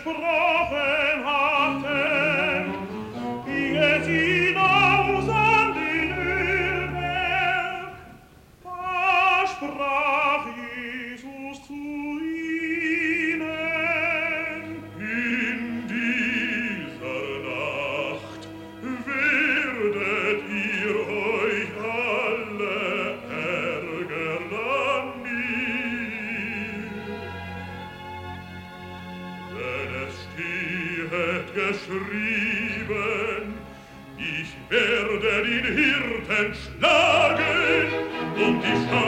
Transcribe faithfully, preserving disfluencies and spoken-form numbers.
gesprochen hatten, ging sie hinaus an den Ölberg. Da sprach Jesus zu ihnen: In dieser Nacht werdet ihr euch alle ärgern an mir. Denn es stehet geschrieben, ich werde den Hirten schlagen und die Schafe